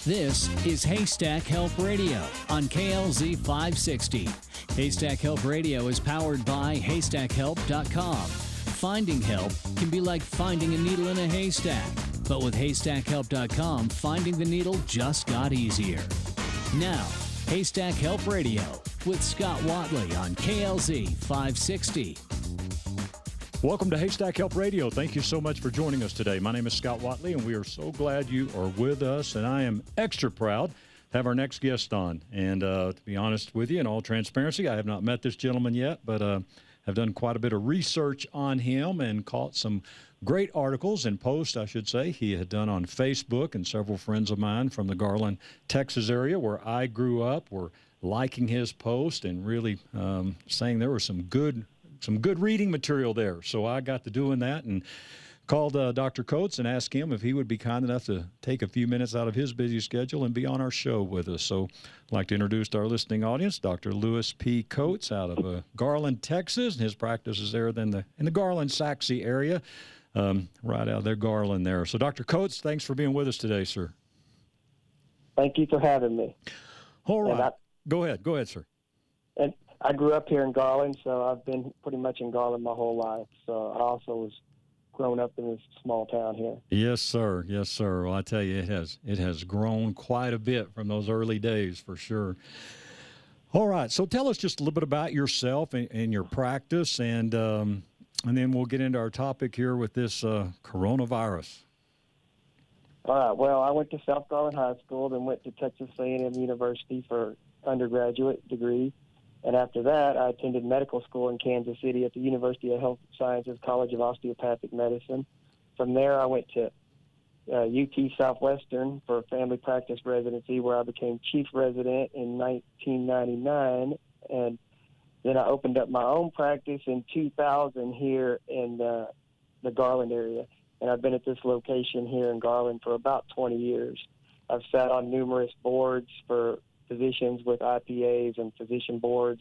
This is Haystack Help Radio on KLZ 560. Haystack Help Radio is powered by HaystackHelp.com. Finding help can be like finding a needle in a haystack, but with HaystackHelp.com, finding the needle just got easier. Now, Haystack Help Radio with Scott Watley on KLZ 560. Welcome to Haystack Help Radio. Thank you so much for joining us today. My name is Scott Watley, and we are so glad you are with us, and I am extra proud to have our next guest on. And to be honest with you, in all transparency, I have not met this gentleman yet, but have done quite a bit of research on him and caught some great articles and posts, I should say, he had done on Facebook, and several friends of mine from the Garland, Texas area where I grew up were liking his post and really saying there was some good reading material there. So I got to doing that and called Dr. Coates and asked him if he would be kind enough to take a few minutes out of his busy schedule and be on our show with us. So I'd like to introduce to our listening audience Dr. Lewis P. Coates out of Garland, Texas. And his practice is there in the Garland, Saxe area, right out there, Garland there. So Dr. Coates, thanks for being with us today, sir. Thank you for having me. All right. Go ahead, sir. And I grew up here in Garland, so I've been pretty much in Garland my whole life. So I also was grown up in this small town here. Yes, sir. Yes, sir. Well, I tell you, it has grown quite a bit from those early days for sure. All right. So tell us just a little bit about yourself and your practice, and then we'll get into our topic here with this coronavirus. All right. Well, I went to South Garland High School, then went to Texas A&M University for undergraduate degree. And after that, I attended medical school in Kansas City at the University of Health Sciences College of Osteopathic Medicine. From there, I went to UT Southwestern for a family practice residency where I became chief resident in 1999. And then I opened up my own practice in 2000 here in the Garland area. And I've been at this location here in Garland for about 20 years. I've sat on numerous boards for physicians with IPAs and physician boards.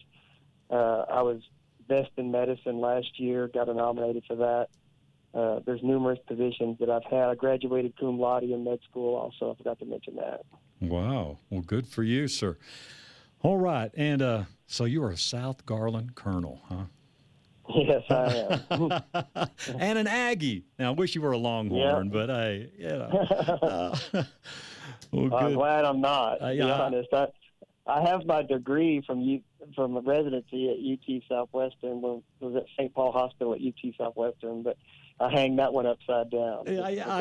I was best in medicine last year, got nominated for that. There's numerous positions that I've had. I graduated cum laude in med school also. I forgot to mention that. Wow. Well, good for you, sir. All right. And so you are a South Garland Colonel, huh? Yes, I am. And an Aggie. Now, I wish you were a Longhorn, but hey, you know. Well, I'm glad I'm not, to be honest. I have my degree from a residency at UT Southwestern. I was at St. Paul Hospital at UT Southwestern, but I hang that one upside down. I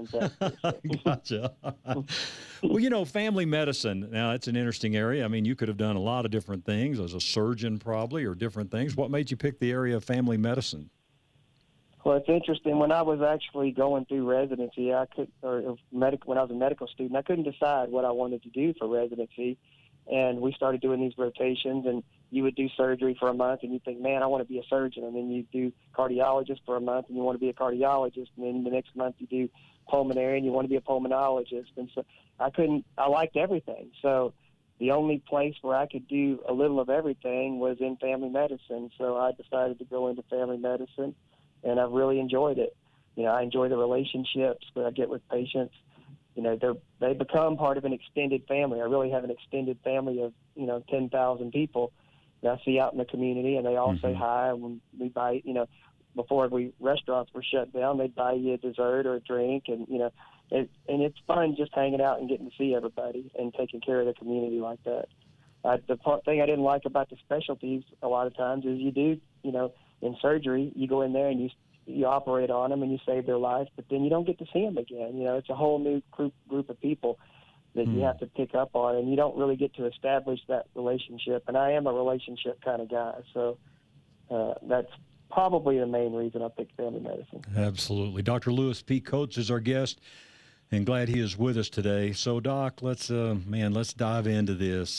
gotcha. Well, you know, family medicine, now it's an interesting area. I mean, you could have done a lot of different things as a surgeon probably, or different things. What made you pick the area of family medicine? Well, it's interesting. When I was actually going through residency, when I was a medical student, I couldn't decide what I wanted to do for residency. And we started doing these rotations, and you would do surgery for a month, and you think, man, I want to be a surgeon. And then you do cardiologist for a month, and you want to be a cardiologist. And then the next month you do pulmonary, and you want to be a pulmonologist. And so I liked everything. So the only place where I could do a little of everything was in family medicine. So I decided to go into family medicine, and I've really enjoyed it. You know, I enjoy the relationships that I get with patients. You know, they become part of an extended family. I really have an extended family of, 10,000 people that I see out in the community, and they all say hi. When we buy, before restaurants were shut down, they'd buy you a dessert or a drink, and, and it's fun just hanging out and getting to see everybody and taking care of the community like that. The thing I didn't like about the specialties a lot of times is you do, in surgery, you go in there and you operate on them and you save their life, but then you don't get to see them again. It's a whole new group of people that you have to pick up on, and you don't really get to establish that relationship. And I am a relationship kind of guy, so that's probably the main reason I picked family medicine. Absolutely. Dr. Lewis P. Coates is our guest, and glad he is with us today. So, Doc, let's dive into this.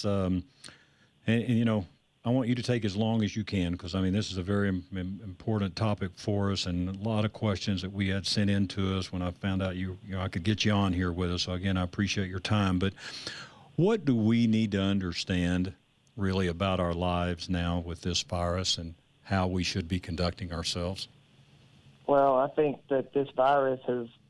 I want you to take as long as you can, because, this is a very important topic for us, and a lot of questions that we had sent in to us when I found out I could get you on here with us. So, again, I appreciate your time. But what do we need to understand really about our lives now with this virus and how we should be conducting ourselves? Well, I think that this virus has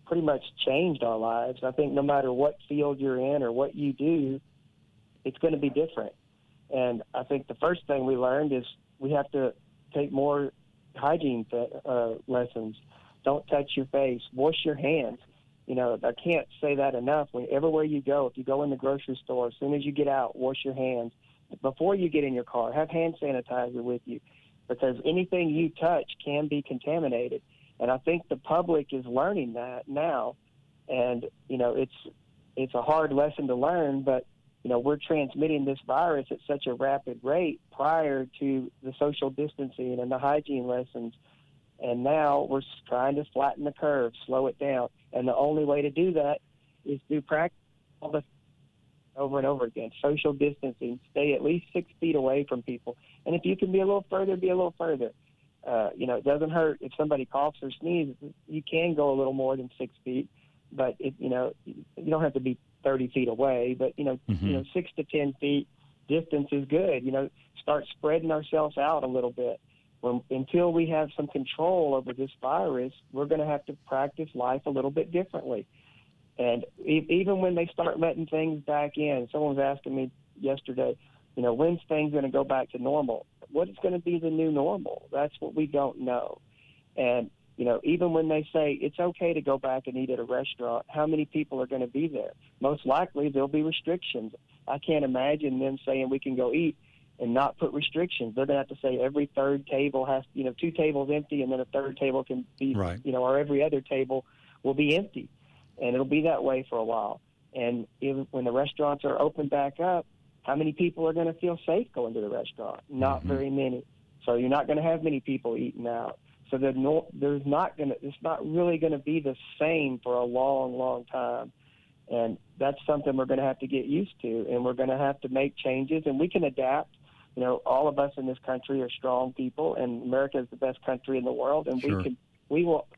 pretty much changed our lives. I think no matter what field you're in or what you do, it's going to be different. And I think the first thing we learned is we have to take more hygiene lessons. Don't touch your face. Wash your hands. You know, I can't say that enough. Everywhere you go, if you go in the grocery store, as soon as you get out, wash your hands. Before you get in your car, have hand sanitizer with you, because anything you touch can be contaminated. And I think the public is learning that now. And, you know, it's a hard lesson to learn, but, you know, we're transmitting this virus at such a rapid rate prior to the social distancing and the hygiene lessons. And now we're trying to flatten the curve, slow it down. And the only way to do that is to practice all this over and over again. Social distancing, stay at least 6 feet away from people. And if you can be a little further, be a little further. You know, it doesn't hurt if somebody coughs or sneezes. You can go a little more than 6 feet, but you know, you don't have to be 30 feet away. But you know, 6 to 10 feet distance is good. You know, start spreading ourselves out a little bit. Until we have some control over this virus, we're going to have to practice life a little bit differently. And even when they start letting things back in, someone was asking me yesterday, you know, when's things going to go back to normal? What is going to be the new normal? That's what we don't know. And, you know, even when they say it's okay to go back and eat at a restaurant, how many people are going to be there? Most likely there'll be restrictions. I can't imagine them saying we can go eat and not put restrictions. They're going to have to say every third table has, you know, 2 tables empty, and then a third table can be, right, you know, or every other table will be empty. And it'll be that way for a while. And when the restaurants are open back up, how many people are going to feel safe going to the restaurant? Not very many. So you're not going to have many people eating out. So it's not really going to be the same for a long, long time. And that's something we're going to have to get used to, and we're going to have to make changes, and we can adapt. You know, all of us in this country are strong people, and America is the best country in the world, and sure, we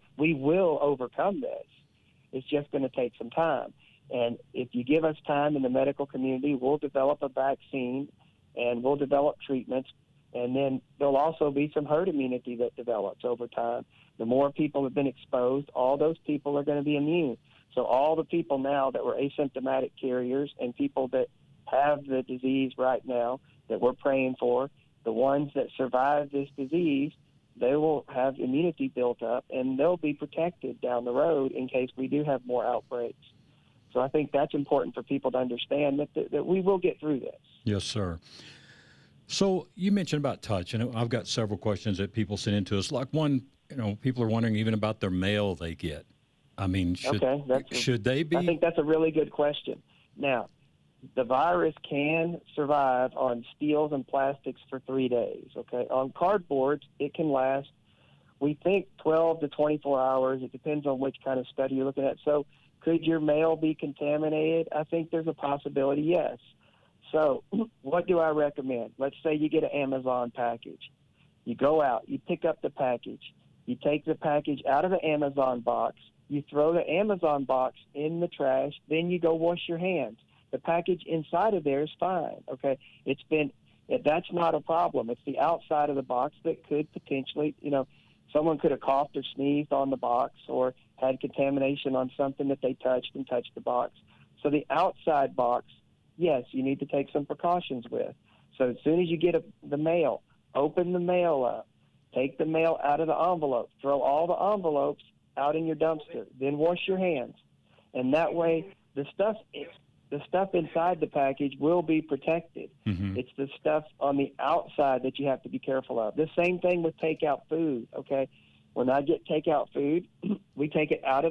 will overcome this. It's just going to take some time. And if you give us time in the medical community, we'll develop a vaccine and we'll develop treatments. And then there'll also be some herd immunity that develops over time. The more people have been exposed, all those people are going to be immune. So all the people now that were asymptomatic carriers and people that have the disease right now that we're praying for, the ones that survive this disease, they will have immunity built up, and they'll be protected down the road in case we do have more outbreaks. So I think that's important for people to understand that we will get through this. Yes, sir. So you mentioned about touch, and I've got several questions that people send in to us. Like one, you know, people are wondering even about their mail they get. I mean, should they be? I think that's a really good question. Now, the virus can survive on steels and plastics for 3 days, okay? On cardboard, it can last, we think, 12 to 24 hours. It depends on which kind of study you're looking at. So could your mail be contaminated? I think there's a possibility, yes. So what do I recommend? Let's say you get an Amazon package. You go out, you pick up the package. You take the package out of the Amazon box. You throw the Amazon box in the trash. Then you go wash your hands. The package inside of there is fine, okay? That's not a problem. It's the outside of the box that could potentially, you know, someone could have coughed or sneezed on the box or had contamination on something that they touched the box. So the outside box, yes, you need to take some precautions with. So as soon as you get the mail, open the mail up, take the mail out of the envelope, throw all the envelopes out in your dumpster, then wash your hands. And that way the stuff inside the package will be protected. It's the stuff on the outside that you have to be careful of. The same thing with takeout food, okay? When I get takeout food, we take it out of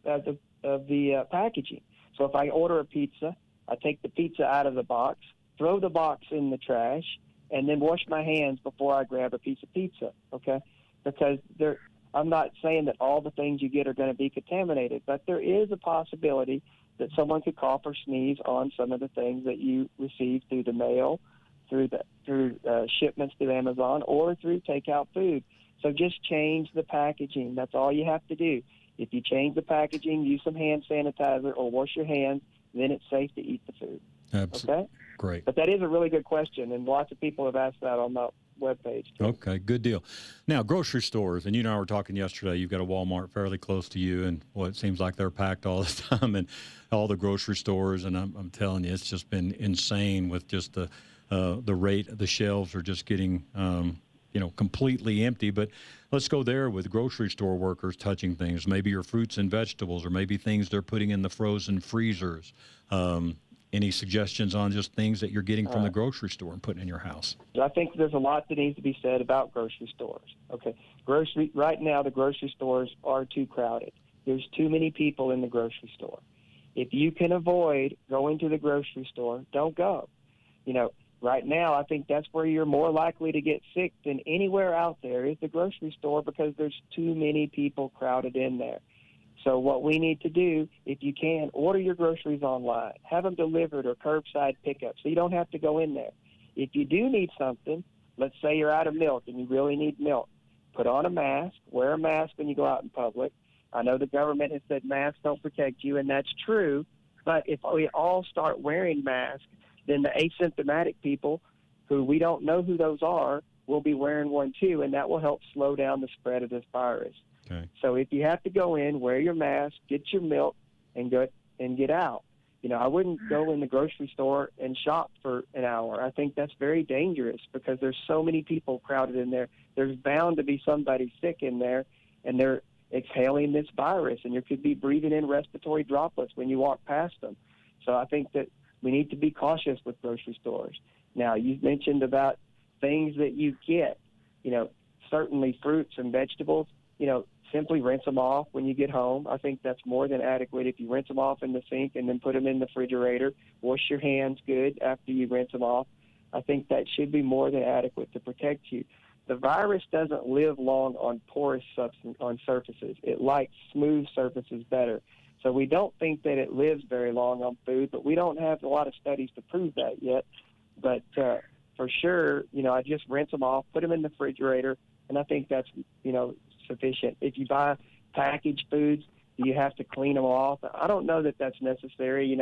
the packaging. So if I order a pizza, I take the pizza out of the box, throw the box in the trash, and then wash my hands before I grab a piece of pizza, okay? Because I'm not saying that all the things you get are going to be contaminated, but there is a possibility that someone could cough or sneeze on some of the things that you receive through the mail, through shipments through Amazon, or through takeout food. So just change the packaging. That's all you have to do. If you change the packaging, use some hand sanitizer or wash your hands, then it's safe to eat the food. Absolutely. Okay? Great. But that is a really good question, and lots of people have asked that on webpage. Okay, good deal. Now, grocery stores, and you and I were talking yesterday, you've got a Walmart fairly close to you, and it seems like they're packed all the time, and all the grocery stores, and I'm telling you, it's just been insane with just the rate. The shelves are just getting, completely empty. But let's go there with grocery store workers touching things, maybe your fruits and vegetables, or maybe things they're putting in the frozen freezers. Any suggestions on just things that you're getting from the grocery store and putting in your house? I think there's a lot that needs to be said about grocery stores. Okay, right now the grocery stores are too crowded. There's too many people in the grocery store. If you can avoid going to the grocery store, don't go. Right now I think that's where you're more likely to get sick than anywhere out there is the grocery store, because there's too many people crowded in there. So what we need to do, if you can, order your groceries online. Have them delivered or curbside pickup so you don't have to go in there. If you do need something, let's say you're out of milk and you really need milk, put on a mask, wear a mask when you go out in public. I know the government has said masks don't protect you, and that's true. But if we all start wearing masks, then the asymptomatic people, who we don't know who those are, will be wearing one too, and that will help slow down the spread of this virus. Okay. So if you have to go in, wear your mask, get your milk, and get out. I wouldn't go in the grocery store and shop for an hour. I think that's very dangerous because there's so many people crowded in there. There's bound to be somebody sick in there, and they're exhaling this virus, and you could be breathing in respiratory droplets when you walk past them. So I think that we need to be cautious with grocery stores. Now, you mentioned about things that you get, certainly fruits and vegetables, simply rinse them off when you get home. I think that's more than adequate. If you rinse them off in the sink and then put them in the refrigerator, wash your hands good after you rinse them off, I think that should be more than adequate to protect you. The virus doesn't live long on porous surfaces. It likes smooth surfaces better. So we don't think that it lives very long on food, but we don't have a lot of studies to prove that yet. But for sure, I just rinse them off, put them in the refrigerator, and I think that's, sufficient. If you buy packaged foods, do you have to clean them off? I don't know that that's necessary.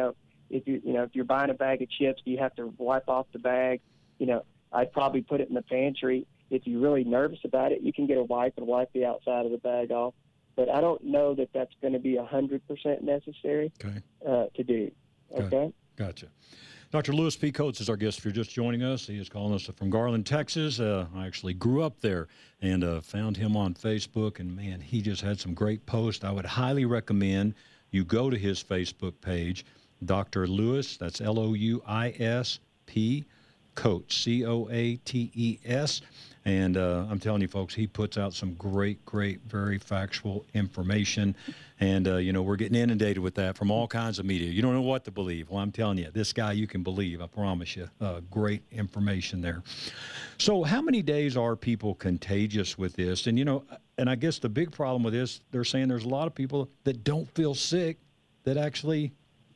If you're buying a bag of chips, do you have to wipe off the bag? I'd probably put it in the pantry. If you're really nervous about it, you can get a wipe and wipe the outside of the bag off. But I don't know that that's going to be 100% necessary to do. Okay? Gotcha. Dr. Louis P. Coates is our guest. If you're just joining us, he is calling us from Garland, Texas. I actually grew up there and found him on Facebook, and, man, he just had some great posts. I would highly recommend you go to his Facebook page, Dr. Louis, that's L-O-U-I-S-P, Coates, C-O-A-T-E-S. And I'm telling you, folks, he puts out some great, very factual information. And, we're getting inundated with that from all kinds of media. You don't know what to believe. Well, I'm telling you, this guy you can believe, I promise you. Great information there. So how many days are people contagious with this? And, and I guess the big problem with this, they're saying there's a lot of people that don't feel sick that actually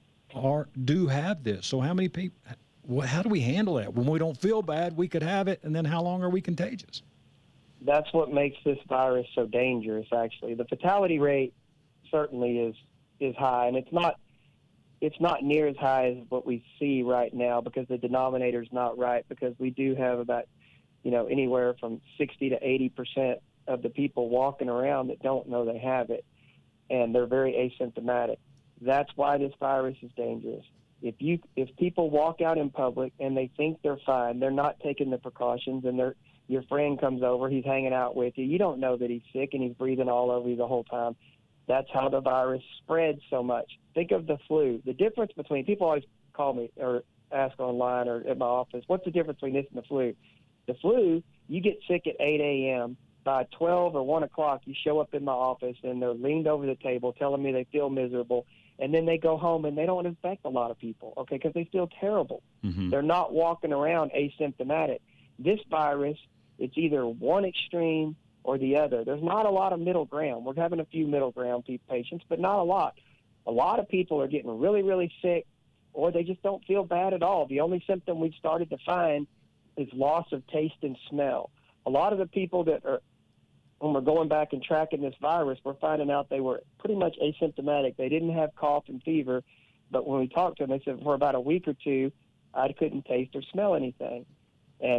do have this. So how many people... how do we handle that? When we don't feel bad, we could have it, and then how long are we contagious? That's what makes this virus so dangerous, actually. The fatality rate certainly is high, and it's not near as high as what we see right now because the denominator's not right, because we do have about, anywhere from 60 to 80% of the people walking around that don't know they have it, and they're very asymptomatic. That's why this virus is dangerous. If people walk out in public and they think they're fine, they're not taking the precautions, and your friend comes over, he's hanging out with you, you don't know that he's sick and he's breathing all over you the whole time. That's how the virus spreads so much. Think of the flu. The difference between, people always call me or ask online or at my office, what's the difference between this and the flu? The flu, you get sick at 8 a.m. By 12 or 1 o'clock, you show up in my office and they're leaned over the table telling me they feel miserable. And then they go home and they don't infect a lot of people, okay, because they feel terrible. Mm-hmm. They're not walking around asymptomatic. This virus, it's either one extreme or the other. There's not a lot of middle ground. We're having a few middle ground patients, but not a lot. A lot of people are getting really, really sick, or they just don't feel bad at all. The only symptom we've started to find is loss of taste and smell. A lot of the people that are, when we're going back and tracking this virus, we're finding out they were pretty much asymptomatic. They didn't have cough and fever, but when we talked to them, they said for about a week or two, I couldn't taste or smell anything. And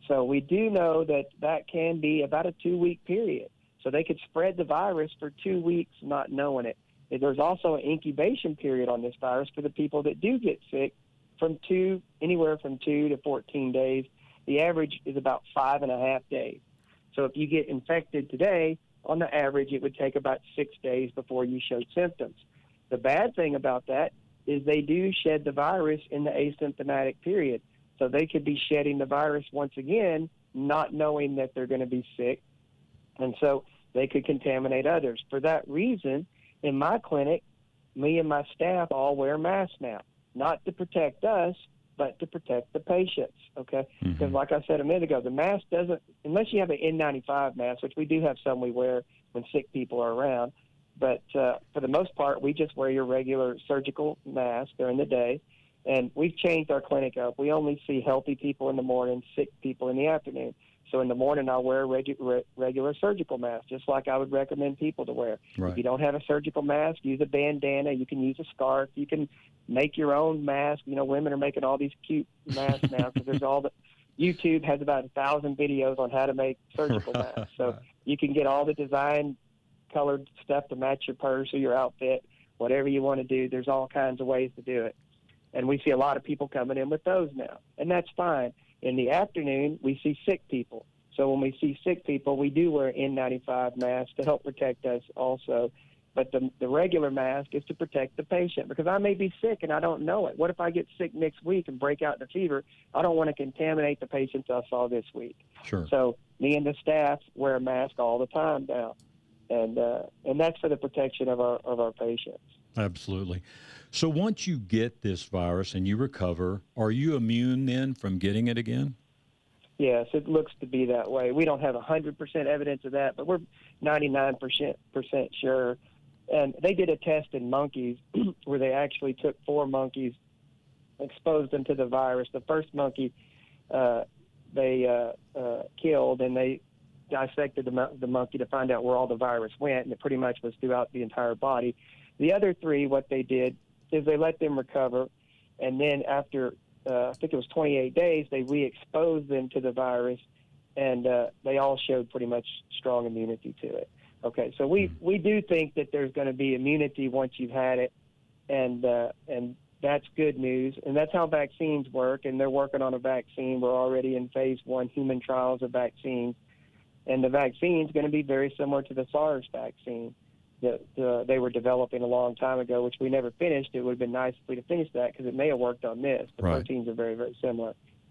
So we do know that that can be about a 2-week period. So they could spread the virus for 2 weeks not knowing it. There's also an incubation period on this virus for the people that do get sick from anywhere from 2 to 14 days. The average is about 5.5 days. So if you get infected today, on the average, it would take about 6 days before you showed symptoms. The bad thing about that is they do shed the virus in the asymptomatic period. So they could be shedding the virus once again, not knowing that they're going to be sick. And so they could contaminate others. For that reason, in my clinic, me and my staff all wear masks now, not to protect us, but to protect the patients, okay? Because like I said a minute ago, the mask doesn't, unless you have an N95 mask, which we do have some we wear when sick people are around, but for the most part, we just wear your regular surgical mask during the day, and we've changed our clinic up. We only see healthy people in the morning, sick people in the afternoon. So in the morning, I'll wear a regular surgical mask, just like I would recommend people to wear. Right. If you don't have a surgical mask, use a bandana. You can use a scarf. You can make your own mask. You know, women are making all these cute masks now because there's all the YouTube has about 1,000 videos on how to make surgical masks. So you can get all the design colored stuff to match your purse or your outfit, whatever you want to do. There's all kinds of ways to do it. And we see a lot of people coming in with those now, and that's fine. In the afternoon, we see sick people. So when we see sick people, we do wear N95 masks to help protect us also. But the regular mask is to protect the patient, because I may be sick and I don't know it. What if I get sick next week and break out in a fever? I don't want to contaminate the patients I saw this week. Sure. So me and the staff wear a mask all the time now, and that's for the protection of our patients. Absolutely. So once you get this virus and you recover, are you immune then from getting it again? Yes, it looks to be that way. We don't have 100% evidence of that, but we're 99% sure. And they did a test in monkeys where they actually took 4 monkeys, exposed them to the virus. The first monkey they killed, and they dissected the monkey to find out where all the virus went, and it pretty much was throughout the entire body. The other 3, what they did is they let them recover, and then after, I think it was 28 days, they re-exposed them to the virus, and they all showed pretty much strong immunity to it. Okay, so we do think that there's going to be immunity once you've had it, and that's good news. And that's how vaccines work, and they're working on a vaccine. We're already in phase 1 human trials of vaccines, and the vaccine is going to be very similar to the SARS vaccine that they were developing a long time ago, which we never finished. It would have been nice if we'd have finished that, because it may have worked on this. The proteins are very, very similar.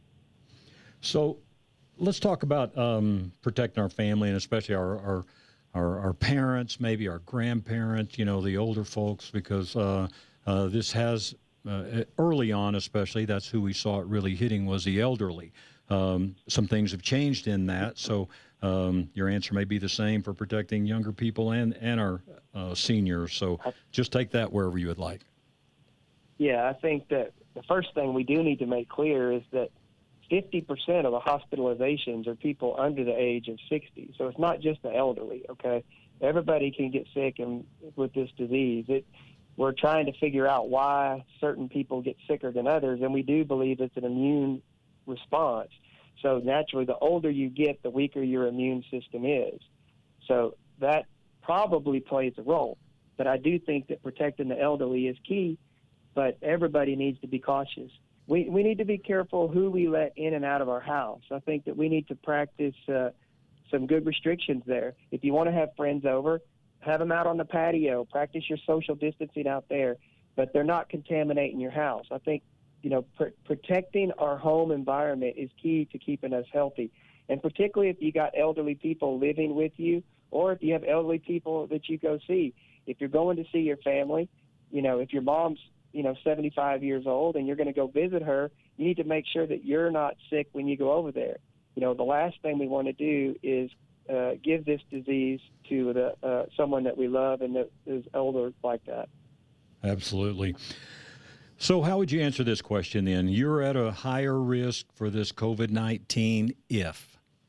So let's talk about protecting our family, and especially our parents, maybe our grandparents, you know, the older folks, because this has, early on especially, that's who we saw it really hitting, was the elderly. Some things have changed in that, so your answer may be the same for protecting younger people and our seniors. So just take that wherever you would like. Yeah, I think that the first thing we do need to make clear is that 50% of the hospitalizations are people under the age of 60. So it's not just the elderly, okay? Everybody can get sick with this disease. We're trying to figure out why certain people get sicker than others, and we do believe it's an immune response. So naturally, the older you get, the weaker your immune system is. So that probably plays a role. But I do think that protecting the elderly is key, but everybody needs to be cautious. We need to be careful who we let in and out of our house. I think that we need to practice some good restrictions there. If you want to have friends over, have them out on the patio. Practice your social distancing out there, but they're not contaminating your house. I think, you know, protecting our home environment is key to keeping us healthy. And particularly if you got elderly people living with you, or if you have elderly people that you go see. If you're going to see your family, you know, if your mom's 75 years old and you're going to go visit her, you need to make sure that you're not sick when you go over there. You know, the last thing we want to do is give this disease to someone that we love and that is older like that. Absolutely. So how would you answer this question then? You're at a higher risk for this COVID-19 if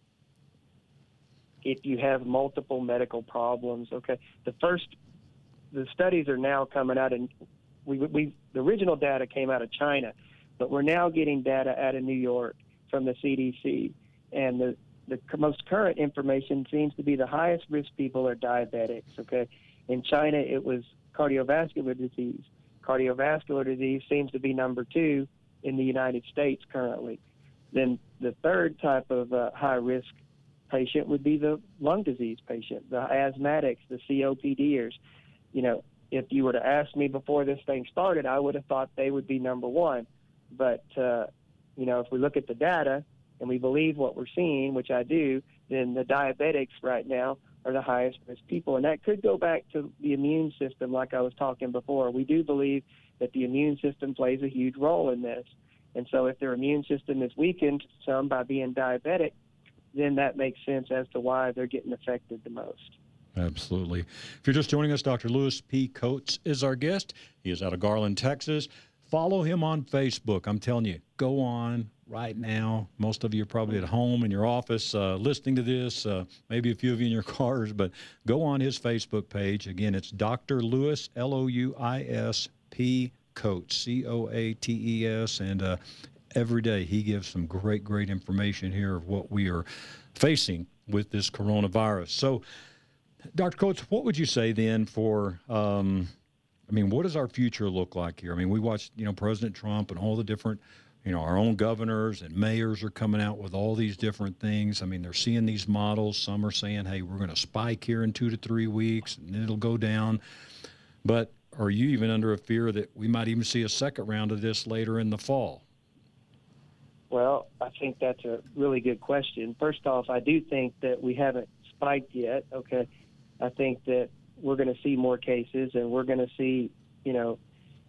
you have multiple medical problems. Okay. The studies are now coming out, and the original data came out of China, but we're now getting data out of New York from the CDC. And the most current information seems to be the highest risk people are diabetics, okay? In China, it was cardiovascular disease. Cardiovascular disease seems to be number 2 in the United States currently. Then the third type of high-risk patient would be the lung disease patient, the asthmatics, the COPDers. You know, if you were to ask me before this thing started, I would have thought they would be number 1. But, you know, if we look at the data and we believe what we're seeing, which I do, then the diabetics right now are the highest risk people. And that could go back to the immune system like I was talking before. We do believe that the immune system plays a huge role in this. And so if their immune system is weakened some by being diabetic, then that makes sense as to why they're getting affected the most. Absolutely. If you're just joining us, Dr. Lewis P. Coates is our guest. He is out of Garland, Texas. Follow him on Facebook. I'm telling you, go on right now. Most of you are probably at home in your office listening to this, maybe a few of you in your cars, but go on his Facebook page. Again, it's Dr. Lewis, Louis P. Coates, Coates, and every day he gives some great information here of what we are facing with this coronavirus. So, Dr. Coates, what would you say then for I mean, what does our future look like here? I mean, we watched, you know, President Trump and all the different, you know, our own governors and mayors are coming out with all these different things. I mean, they're seeing these models. Some are saying, hey, we're going to spike here in 2 to 3 weeks and it'll go down. But are you even under a fear that we might even see a second round of this later in the fall? Well, I think that's a really good question. First off, I do think that we haven't spiked yet, okay? I think that we're going to see more cases, and we're going to see, you know,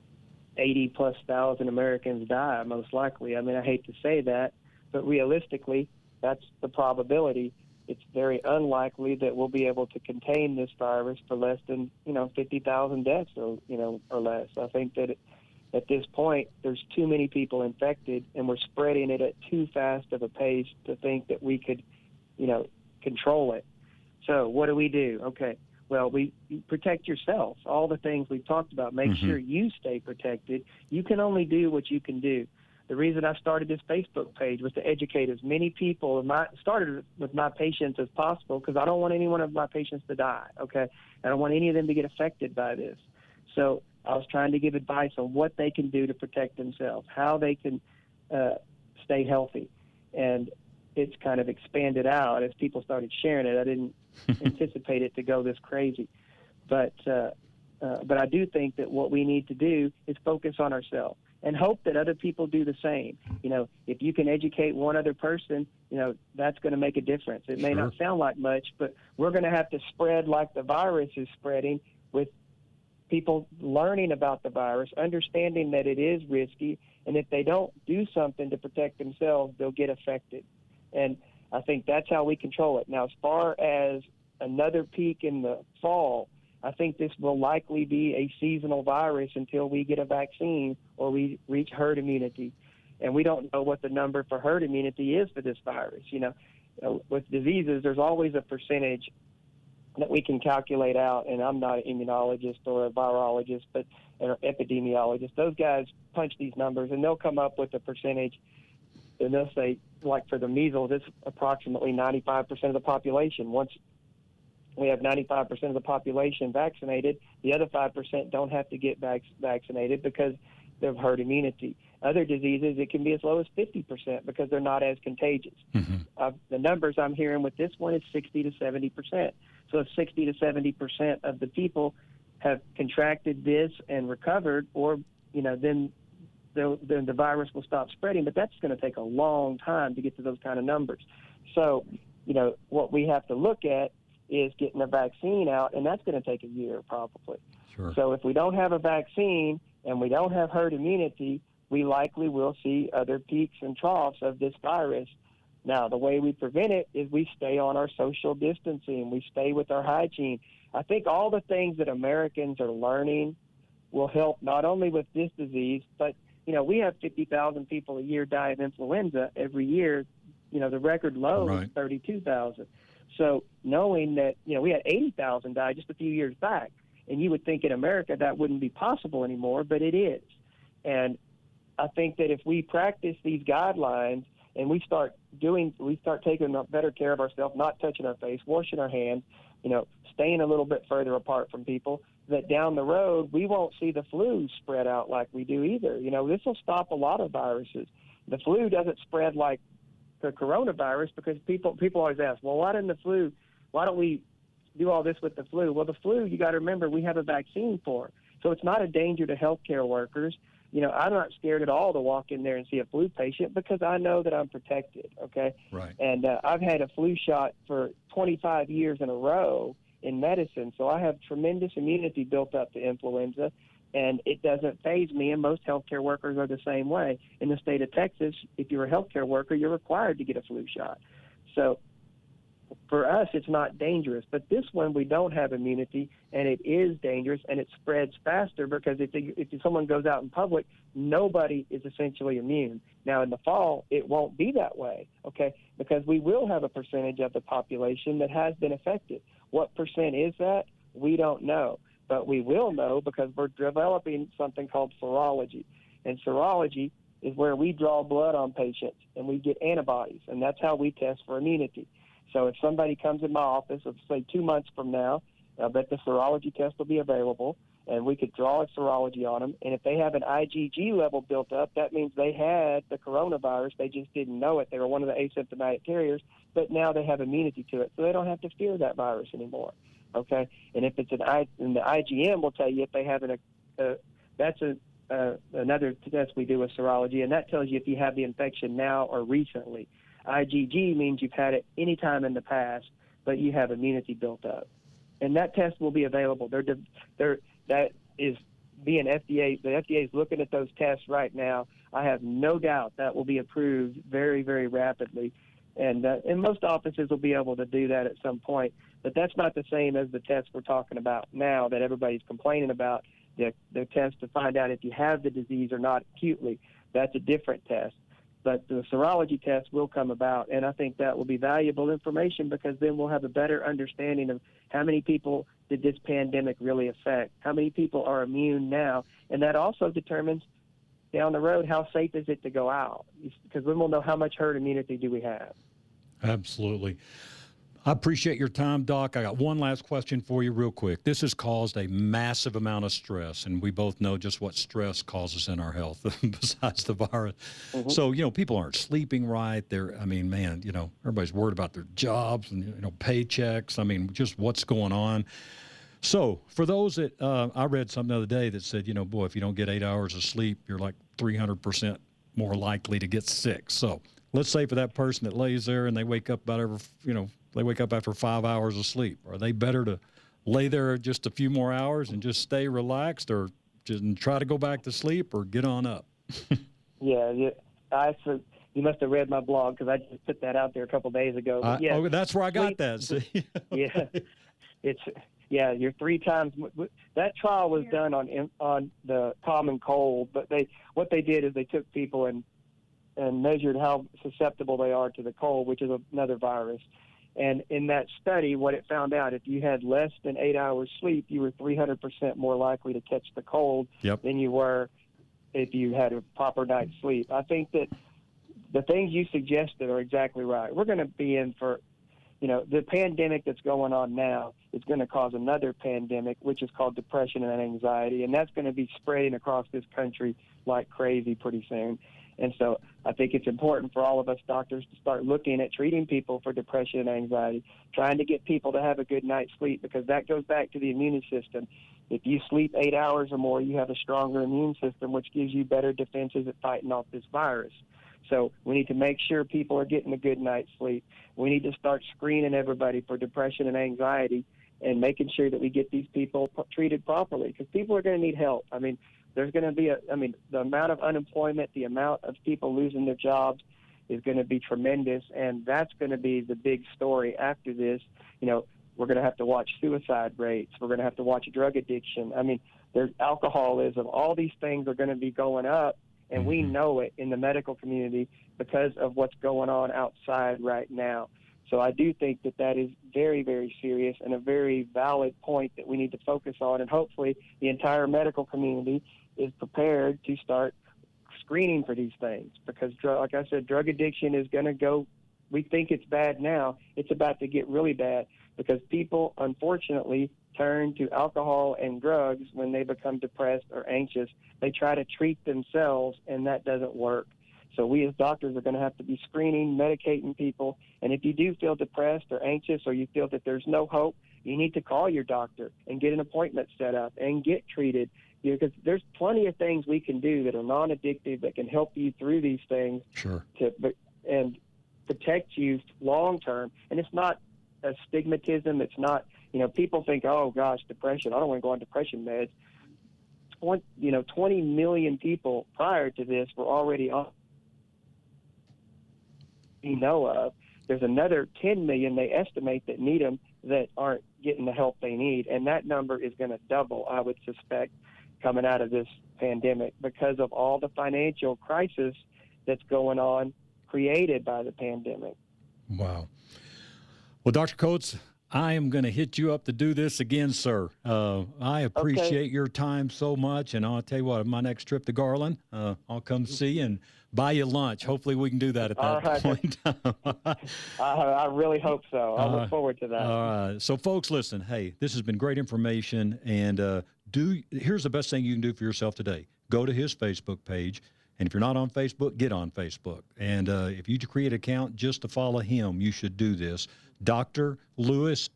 80+ thousand Americans die, most likely. I mean, I hate to say that, but realistically, that's the probability. It's very unlikely that we'll be able to contain this virus for less than, you know, 50,000 deaths or, you know, or less. I think that at this point, there's too many people infected, and we're spreading it at too fast of a pace to think that we could, you know, control it. So what do? Okay. Well, you protect yourself. All the things we've talked about, make sure you stay protected. You can only do what you can do. The reason I started this Facebook page was to educate as many people, started with my patients as possible, because I don't want any one of my patients to die, okay? I don't want any of them to get affected by this. So I was trying to give advice on what they can do to protect themselves, how they can stay healthy. And it's kind of expanded out as people started sharing it. I didn't anticipate it to go this crazy. But I do think that what we need to do is focus on ourselves and hope that other people do the same. You know, if you can educate one other person, you know, that's going to make a difference. It may not sound like much, but we're going to have to spread like the virus is spreading, with people learning about the virus, understanding that it is risky, and if they don't do something to protect themselves, they'll get affected. And I think that's how we control it. Now, as far as another peak in the fall, I think this will likely be a seasonal virus until we get a vaccine or we reach herd immunity. And we don't know what the number for herd immunity is for this virus. You know, with diseases, there's always a percentage that we can calculate out. And I'm not an immunologist or a virologist, but an epidemiologist. Those guys punch these numbers, and they'll come up with a percentage. And they'll say, like for the measles, it's approximately 95% of the population. Once we have 95% of the population vaccinated, the other 5% don't have to get vaccinated because of herd immunity. Other diseases, it can be as low as 50% because they're not as contagious. The numbers I'm hearing with this one is 60 to 70%. So if 60 to 70% of the people have contracted this and recovered, or, you know, then the virus will stop spreading, but that's going to take a long time to get to those kind of numbers. So, you know, what we have to look at is getting a vaccine out, and that's going to take a year probably. So if we don't have a vaccine and we don't have herd immunity, we likely will see other peaks and troughs of this virus. Now, the way we prevent it is we stay on our social distancing, we stay with our hygiene. I think all the things that Americans are learning will help not only with this disease, but you know, we have 50,000 people a year die of influenza every year. You know, the record low is 32,000. So knowing that, you know, we had 80,000 die just a few years back, and you would think in America that wouldn't be possible anymore, but it is. And I think that if we practice these guidelines and we start start taking better care of ourselves, not touching our face, washing our hands, staying a little bit further apart from people, that down the road we won't see the flu spread out like we do either. This will stop a lot of viruses. The flu doesn't spread like the coronavirus because people always ask, well, why don't we do all this with the flu? Well, the flu, you got to remember, we have a vaccine for. So it's not a danger to healthcare workers. I'm not scared at all to walk in there and see a flu patient because I know that I'm protected, okay? Right. And I've had a flu shot for 25 years in a row in medicine, so I have tremendous immunity built up to influenza, and it doesn't faze me, and most healthcare workers are the same way. In the state of Texas, if you're a healthcare worker, you're required to get a flu shot. So for us, it's not dangerous. But this one, we don't have immunity, and it is dangerous, and it spreads faster because if someone goes out in public, nobody is essentially immune. Now, in the fall, it won't be that way, okay, because we will have a percentage of the population that has been affected. What percent is that? We don't know. But we will know because we're developing something called serology. And serology is where we draw blood on patients, and we get antibodies, and that's how we test for immunity. So if somebody comes in my office, let's say 2 months from now, I bet the serology test will be available, and we could draw a serology on them. And if they have an IgG level built up, that means they had the coronavirus. They just didn't know it. They were one of the asymptomatic carriers, but now they have immunity to it, so they don't have to fear that virus anymore. Okay, and if it's and the IgM will tell you if they have that's another test we do with serology, and that tells you if you have the infection now or recently. IgG means you've had it any time in the past, but you have immunity built up, and that test will be available. That is being FDA. The FDA is looking at those tests right now. I have no doubt that will be approved very, very rapidly. And most offices will be able to do that at some point. But that's not the same as the test we're talking about now that everybody's complaining about, the test to find out if you have the disease or not acutely. That's a different test. But the serology test will come about, and I think that will be valuable information because then we'll have a better understanding of how many people did this pandemic really affect, how many people are immune now, and that also determines down the road how safe is it to go out, because then we'll know how much herd immunity do we have. Absolutely. I appreciate your time, Doc. I got one last question for you real quick. This has caused a massive amount of stress, and we both know just what stress causes in our health besides the virus. Mm-hmm. So, people aren't sleeping right. Everybody's worried about their jobs and, paychecks. Just what's going on. So for those that I read something the other day that said, if you don't get 8 hours of sleep, you're like 300% more likely to get sick. So let's say for that person that lays there and they wake up they wake up after 5 hours of sleep. Are they better to lay there just a few more hours and just stay relaxed, or just try to go back to sleep, or get on up? Yeah. You must have read my blog because I just put that out there a couple of days ago. That's where I got that. See? Yeah. You're 3 times. That trial was done on the common cold, but what they did is they took people and measured how susceptible they are to the cold, which is another virus. And in that study, what it found out, if you had less than 8 hours sleep, you were 300% more likely to catch the cold than you were if you had a proper night's sleep. I think that the things you suggested are exactly right. We're going to be in for, the pandemic that's going on now is going to cause another pandemic, which is called depression and anxiety, and that's going to be spreading across this country like crazy pretty soon. And so I think it's important for all of us doctors to start looking at treating people for depression and anxiety, trying to get people to have a good night's sleep, because that goes back to the immune system. If you sleep 8 hours or more, you have a stronger immune system, which gives you better defenses at fighting off this virus. So we need to make sure people are getting a good night's sleep. We need to start screening everybody for depression and anxiety and making sure that we get these people treated properly, because people are going to need help. There's going to be the amount of unemployment, the amount of people losing their jobs is going to be tremendous, and that's going to be the big story after this. We're going to have to watch suicide rates. We're going to have to watch drug addiction. There's alcoholism. All these things are going to be going up, and we know it in the medical community because of what's going on outside right now. So I do think that is very, very serious and a very valid point that we need to focus on, and hopefully the entire medical community is prepared to start screening for these things, because, like I said, drug addiction is going to go we think it's bad now, it's about to get really bad, because people, unfortunately, turn to alcohol and drugs when they become depressed or anxious. They try to treat themselves, and that doesn't work. So we as doctors are going to have to be screening, medicating people. And if you do feel depressed or anxious, or you feel that there's no hope, you need to call your doctor and get an appointment set up and get treated. Because there's plenty of things we can do that are non-addictive that can help you through these things. Sure. And protect you long term. And it's not a stigmatism. It's not, people think, oh gosh, depression, I don't want to go on depression meds. 20 million people prior to this were already on, of. There's another 10 million they estimate that need them that aren't getting the help they need. And that number is going to double, I would suspect, coming out of this pandemic, because of all the financial crisis that's going on created by the pandemic. Wow. Well, Dr. Coates, I am going to hit you up to do this again, sir. I appreciate your time so much, and I'll tell you what, my next trip to Garland, I'll come see you and buy you lunch. Hopefully we can do that at that point in time. I really hope so. I look forward to that. All right. So, folks, listen, hey, this has been great information, and here's the best thing you can do for yourself today. Go to his Facebook page, and if you're not on Facebook, get on Facebook. And if you create an account just to follow him, you should do this. Dr. Louis,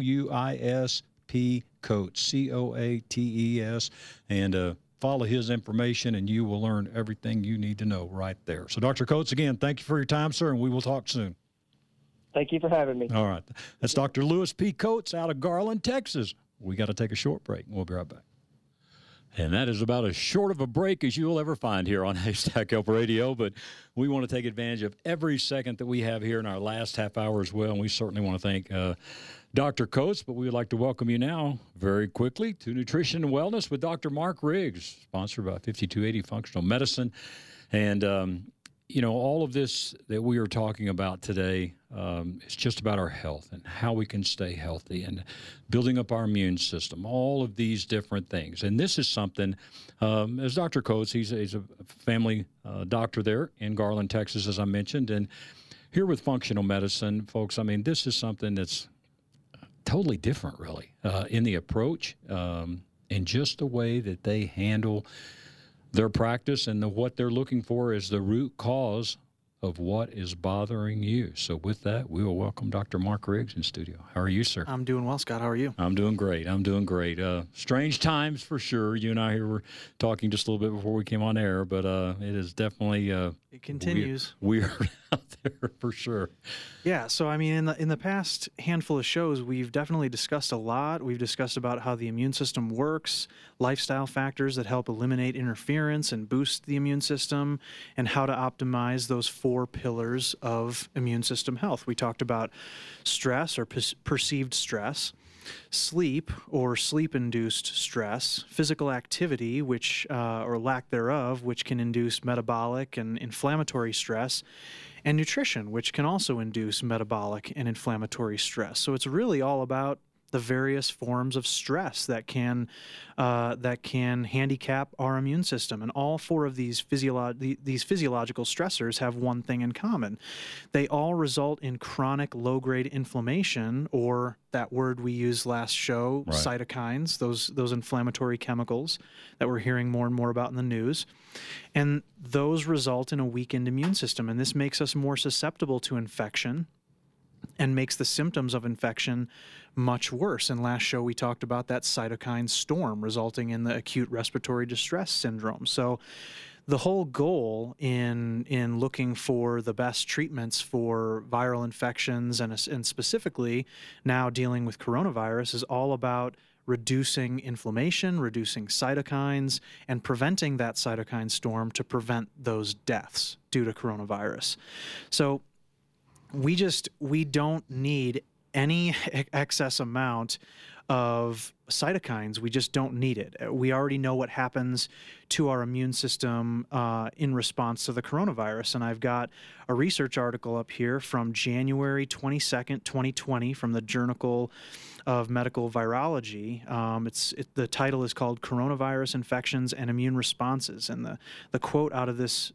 Louisp Coates, Coates, and follow his information, and you will learn everything you need to know right there. So, Dr. Coates, again, thank you for your time, sir, and we will talk soon. Thank you for having me. All right. That's Dr. Louis P. Coates out of Garland, Texas. We got to take a short break. We'll be right back. And that is about as short of a break as you will ever find here on Haystack Help Radio, but we want to take advantage of every second that we have here in our last half hour as well, and we certainly want to thank Dr. Coates, but we would like to welcome you now very quickly to Nutrition and Wellness with Dr. Mark Riggs, sponsored by 5280 Functional Medicine. And, all of this that we are talking about today is just about our health and how we can stay healthy and building up our immune system, all of these different things. And this is something, as Dr. Coates, he's a family doctor there in Garland, Texas, as I mentioned. And here with functional medicine, folks, I mean, this is something that's totally different, really, in the approach and just the way that they handle their practice, and what they're looking for is the root cause of what is bothering you. So with that, we will welcome Dr. Mark Riggs in studio. How are you, sir? I'm doing well, Scott. How are you? I'm doing great. Strange times for sure. You and I here were talking just a little bit before we came on air, but it is definitely it continues weird out there for sure. Yeah. So I mean, in the past handful of shows, we've definitely discussed a lot. We've discussed about how the immune system works, lifestyle factors that help eliminate interference and boost the immune system, and how to optimize those 4 pillars of immune system health. We talked about stress or perceived stress, sleep or sleep-induced stress, physical activity, which or lack thereof, which can induce metabolic and inflammatory stress, and nutrition, which can also induce metabolic and inflammatory stress. So it's really all about the various forms of stress that can handicap our immune system. And all 4 of these physiological stressors have one thing in common. They all result in chronic low-grade inflammation, or that word we used last show, right, cytokines, those inflammatory chemicals that we're hearing more and more about in the news. And those result in a weakened immune system, and this makes us more susceptible to infection and makes the symptoms of infection much worse. And last show we talked about that cytokine storm resulting in the acute respiratory distress syndrome. So the whole goal in looking for the best treatments for viral infections and specifically now dealing with coronavirus is all about reducing inflammation, reducing cytokines, and preventing that cytokine storm to prevent those deaths due to coronavirus. So we don't need any excess amount of cytokines, we just don't need it. We already know what happens to our immune system in response to the coronavirus. And I've got a research article up here from January 22nd, 2020 from the Journal of Medical Virology. The title is called "Coronavirus Infections and Immune Responses," and the quote out of this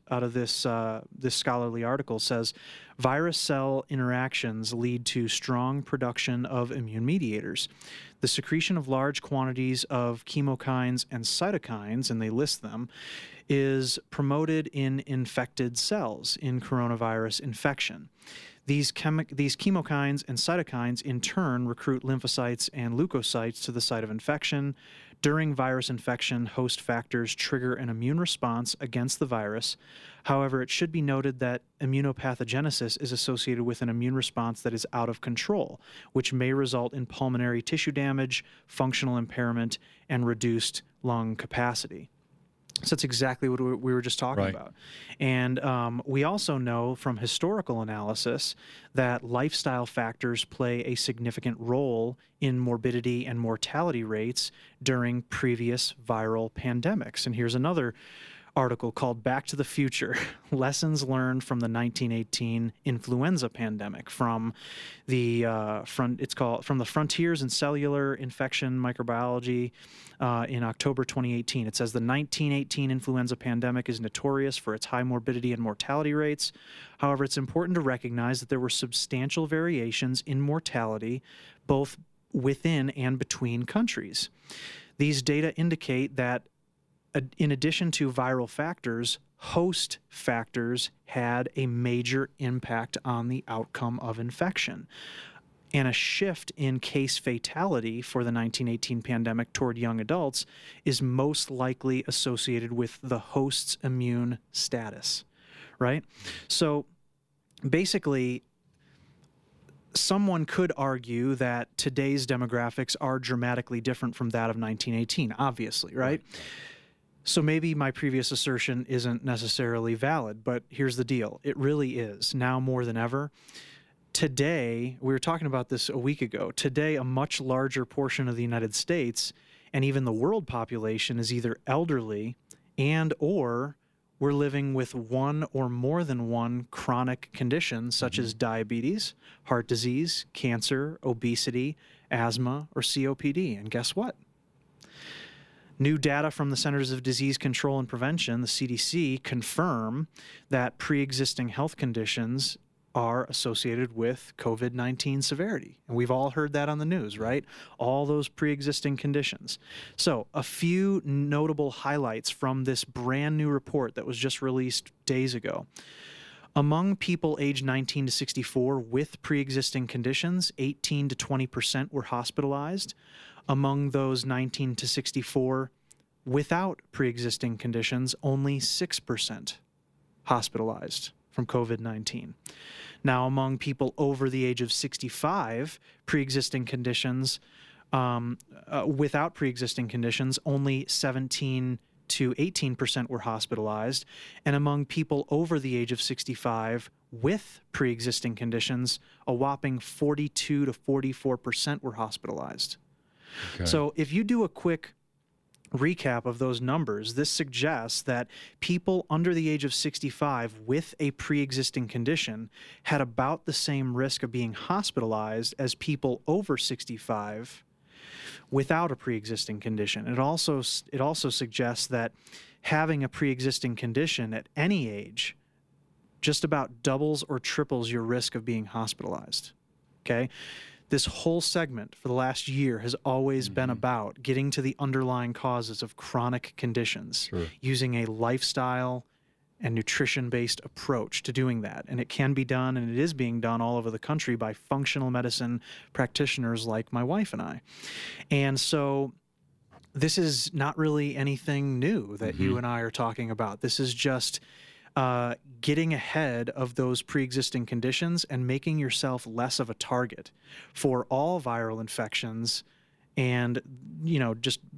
scholarly article says, "Virus cell interactions lead to strong production of immune mediators. The secretion of large quantities of chemokines and cytokines," and they list them, "is promoted in infected cells in coronavirus infection. These chemokines and cytokines in turn recruit lymphocytes and leukocytes to the site of infection. During virus infection, host factors trigger an immune response against the virus. However, it should be noted that immunopathogenesis is associated with an immune response that is out of control, which may result in pulmonary tissue damage, functional impairment, and reduced lung capacity." So that's exactly what we were just talking about. And we also know from historical analysis that lifestyle factors play a significant role in morbidity and mortality rates during previous viral pandemics. And here's another article called "Back to the Future: Lessons Learned from the 1918 Influenza Pandemic" from the from the Frontiers in Cellular Infection Microbiology in October 2018. It says the 1918 influenza pandemic is notorious for its high morbidity and mortality rates. However, it's important to recognize that there were substantial variations in mortality both within and between countries. These data indicate that in addition to viral factors, host factors had a major impact on the outcome of infection. And a shift in case fatality for the 1918 pandemic toward young adults is most likely associated with the host's immune status, right? So basically, someone could argue that today's demographics are dramatically different from that of 1918, obviously, right? So maybe my previous assertion isn't necessarily valid, but here's the deal. It really is, now more than ever. Today, we were talking about this a week ago, today a much larger portion of the United States and even the world population is either elderly and or we're living with one or more than one chronic condition such as diabetes, heart disease, cancer, obesity, asthma, or COPD. And guess what? New data from the Centers of Disease Control and Prevention, the CDC, confirm that pre-existing health conditions are associated with COVID-19 severity. And we've all heard that on the news, right? All those pre-existing conditions. So a few notable highlights from this brand new report that was just released days ago. Among people aged 19 to 64 with pre-existing conditions, 18 to 20% were hospitalized. Among those 19 to 64 without pre-existing conditions, only 6% hospitalized from COVID-19. Now, among people over the age of 65, pre-existing conditions, without pre-existing conditions, only 17 to 18% were hospitalized. And among people over the age of 65 with pre-existing conditions, a whopping 42 to 44% were hospitalized. Okay. So if you do a quick recap of those numbers, this suggests that people under the age of 65 with a pre-existing condition had about the same risk of being hospitalized as people over 65 without a pre-existing condition. It also suggests that having a pre-existing condition at any age just about doubles or triples your risk of being hospitalized. Okay? This whole segment for the last year has always been about getting to the underlying causes of chronic conditions, using a lifestyle and nutrition-based approach to doing that. And it can be done, and it is being done all over the country by functional medicine practitioners like my wife and I. And so this is not really anything new that you and I are talking about. This is just getting ahead of those pre-existing conditions and making yourself less of a target for all viral infections and, you know, just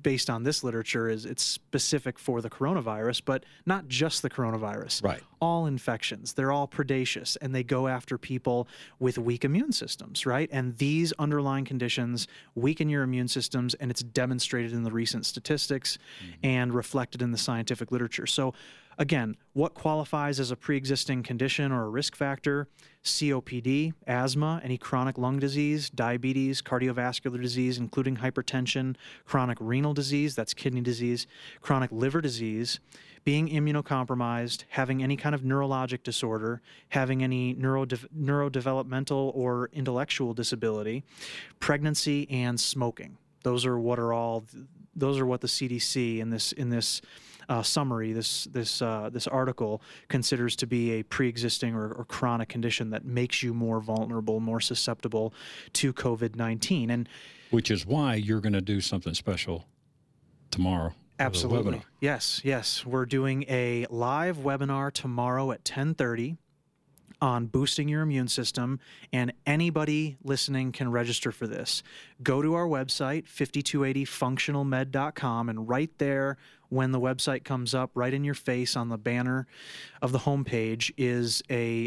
based on this literature, is it's specific for the coronavirus, but not just the coronavirus. Right. All infections, they're all predaceous, and they go after people with weak immune systems, right? And these underlying conditions weaken your immune systems, and it's demonstrated in the recent statistics and reflected in the scientific literature. So again, what qualifies as a pre-existing condition or a risk factor? COPD, asthma, any chronic lung disease, diabetes, cardiovascular disease, including hypertension, chronic renal disease, that's kidney disease, chronic liver disease, being immunocompromised, having any kind of neurologic disorder, having any neurodevelopmental or intellectual disability, pregnancy, and smoking. Those are what the CDC in this summary, this article considers to be a pre-existing or chronic condition that makes you more vulnerable, more susceptible to COVID-19. And which is why you're going to do something special tomorrow. Absolutely. Yes. We're doing a live webinar tomorrow at 10:30 on boosting your immune system, and anybody listening can register for this. Go to our website, 5280functionalmed.com, and right there, when the website comes up, right in your face on the banner of the homepage is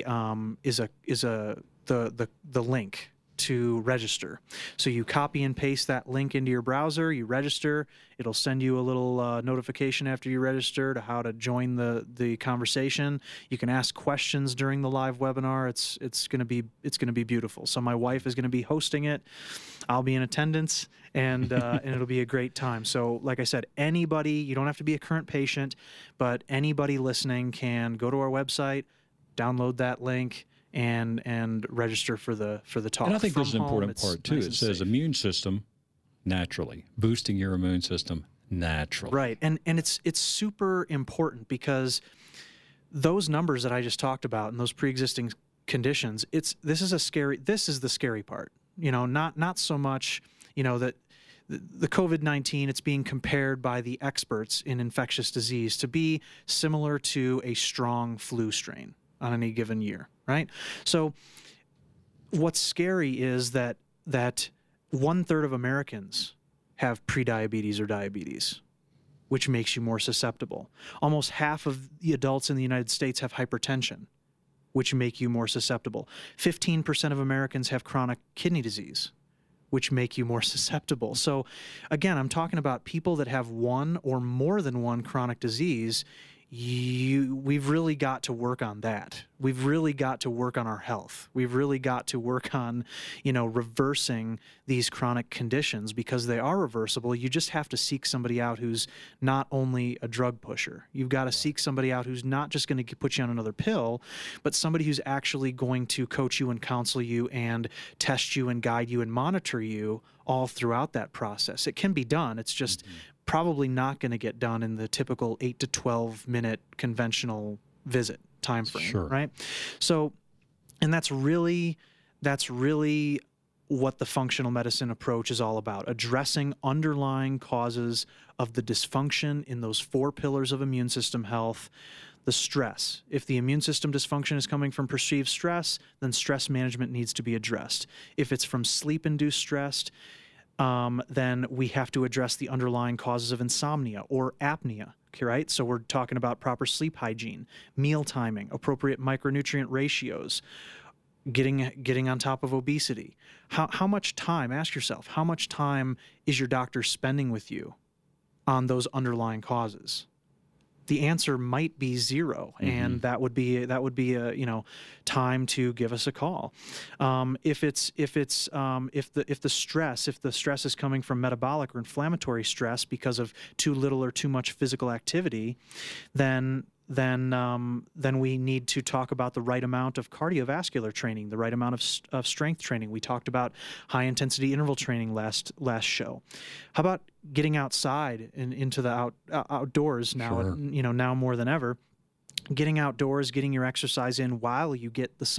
the link to register. So you copy and paste that link into your browser, you register, it'll send you a little notification after you register to how to join the conversation. You can ask questions during the live webinar. It's going to be beautiful. So my wife is going to be hosting it. I'll be in attendance, and it'll be a great time. So like I said, anybody, you don't have to be a current patient, but anybody listening can go to our website, download that link, and register for the talk. And I think this is an important It's part too. nice It and says safe. immune system naturally, boosting your immune system naturally. Right, and it's super important because those numbers that I just talked about and those pre-existing conditions, this is the scary part. Not so much, that the COVID-19, it's being compared by the experts in infectious disease to be similar to a strong flu strain on any given year, right? So what's scary is that 1/3 of Americans have prediabetes or diabetes, which makes you more susceptible. Almost half of the adults in the United States have hypertension, which make you more susceptible. 15% of Americans have chronic kidney disease, which make you more susceptible. So again, I'm talking about people that have one or more than one chronic disease. We've really got to work on that. We've really got to work on our health. We've really got to work on, reversing these chronic conditions, because they are reversible. You just have to seek somebody out who's not only a drug pusher. You've got to seek somebody out who's not just going to put you on another pill, but somebody who's actually going to coach you and counsel you and test you and guide you and monitor you all throughout that process. It can be done. It's just probably not going to get done in the typical 8 to 12 minute conventional visit time frame, Sure. right? So, and that's really what the functional medicine approach is all about, addressing underlying causes of the dysfunction in those 4 pillars of immune system health. The stress. If the immune system dysfunction is coming from perceived stress, then stress management needs to be addressed. If it's from sleep-induced stress, then we have to address the underlying causes of insomnia or apnea, right? So we're talking about proper sleep hygiene, meal timing, appropriate micronutrient ratios, getting on top of obesity. How much time, ask yourself, how much time is your doctor spending with you on those underlying causes? The answer might be 0, and that would be a time to give us a call. If the stress is coming from metabolic or inflammatory stress because of too little or too much physical activity, then we need to talk about the right amount of cardiovascular training, the right amount of strength training. We talked about high-intensity interval training last show. How about getting outside and into the outdoors now? Sure. Now more than ever, getting outdoors, getting your exercise in while you get the sunlight.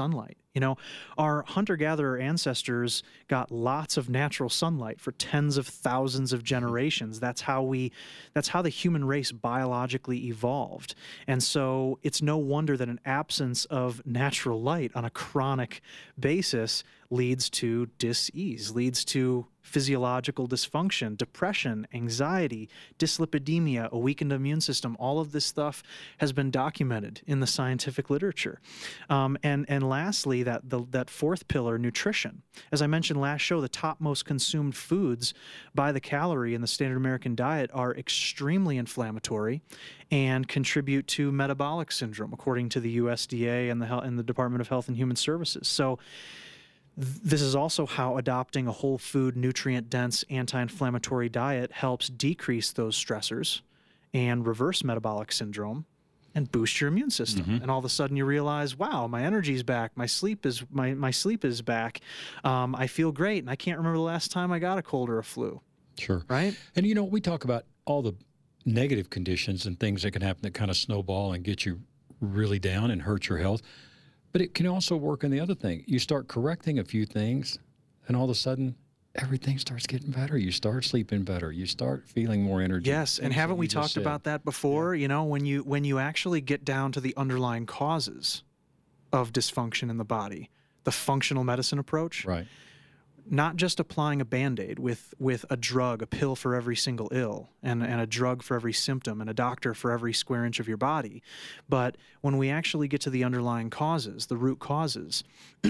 You know, our hunter-gatherer ancestors got lots of natural sunlight for tens of thousands of generations. That's how the human race biologically evolved. And so it's no wonder that an absence of natural light on a chronic basis leads to dis-ease, leads to physiological dysfunction, depression, anxiety, dyslipidemia, a weakened immune system. All of this stuff has been documented in the scientific literature. And lastly, that fourth pillar, nutrition. As I mentioned last show, the top most consumed foods by the calorie in the standard American diet are extremely inflammatory and contribute to metabolic syndrome, according to the USDA and the Department of Health and Human Services. So this is also how adopting a whole food, nutrient-dense, anti-inflammatory diet helps decrease those stressors and reverse metabolic syndrome and boost your immune system. And all of a sudden you realize, wow, my energy's back, my sleep is back, I feel great, and I can't remember the last time I got a cold or a flu. Sure. Right? And, you know, we talk about all the negative conditions and things that can happen that kind of snowball and get you really down and hurt your health. But it can also work on the other thing. You start correcting a few things, and all of a sudden, everything starts getting better. You start sleeping better. You start feeling more energy. Yes, and haven't we talked about that before? Yeah. You know, when you actually get down to the underlying causes of dysfunction in the body, the functional medicine approach, Right. not just applying a Band-Aid with a drug, a pill for every single ill, and a drug for every symptom, and a doctor for every square inch of your body. But when we actually get to the underlying causes, the root causes,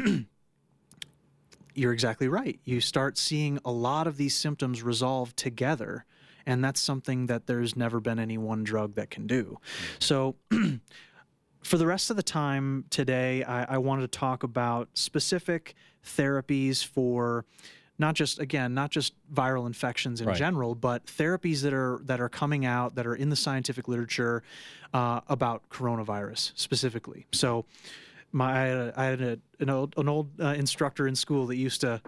you're exactly right. You start seeing a lot of these symptoms resolve together, and that's something that there's never been any one drug that can do. So for the rest of the time today, I wanted to talk about specific therapies for not just viral infections in Right. general, but therapies that are coming out that are in the scientific literature about coronavirus specifically. So I had an old instructor in school that used to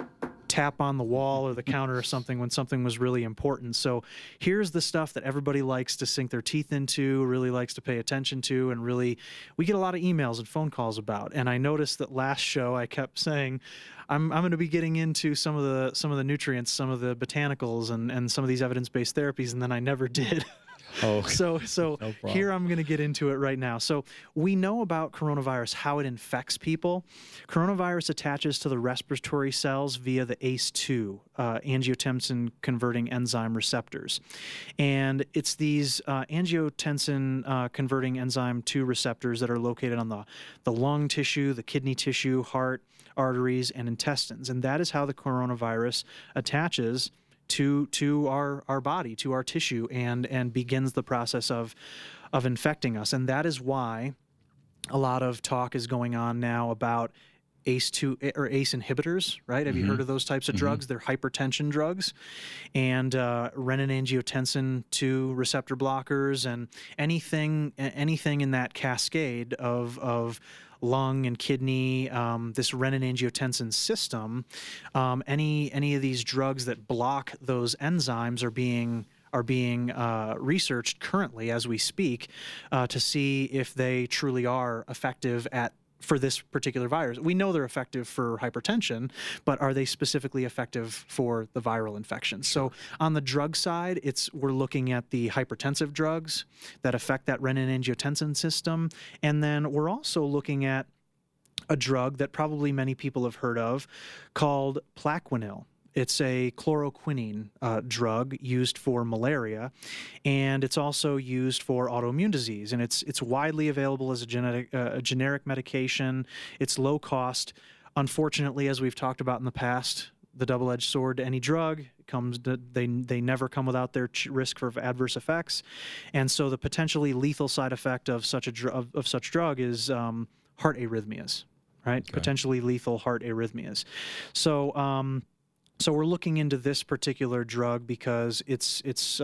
tap on the wall or the counter or something when something was really important. So here's the stuff that everybody likes to sink their teeth into, really likes to pay attention to, and really we get a lot of emails and phone calls about. And I noticed that last show I kept saying I'm going to be getting into some of the nutrients, some of the botanicals, and some of these evidence-based therapies, and then I never did. Oh, So no here I'm going to get into it right now. So we know about coronavirus, how it infects people. Coronavirus attaches to the respiratory cells via the ACE2, angiotensin converting enzyme receptors. And it's these angiotensin converting enzyme 2 receptors that are located on the lung tissue, the kidney tissue, heart, arteries, and intestines. And that is how the coronavirus attaches to our body, to our tissue, and begins the process of infecting us. And that is why a lot of talk is going on now about ACE2 or ACE inhibitors, right? Have you heard of those types of drugs? They're hypertension drugs, and renin-angiotensin 2 receptor blockers, and anything in that cascade of lung and kidney, this renin-angiotensin system, any of these drugs that block those enzymes are being researched currently as we speak to see if they truly are effective for this particular virus. We know they're effective for hypertension, but are they specifically effective for the viral infection? So on the drug side, we're looking at the hypertensive drugs that affect that renin-angiotensin system, and then we're also looking at a drug that probably many people have heard of called Plaquenil. It's a chloroquine drug used for malaria, and it's also used for autoimmune disease. And it's widely available as a generic medication. It's low cost. Unfortunately, as we've talked about in the past, the double-edged sword to any drug comes. They never come without their risk for adverse effects, and so the potentially lethal side effect of such drug is heart arrhythmias, right? Okay. Potentially lethal heart arrhythmias. So we're looking into this particular drug because it's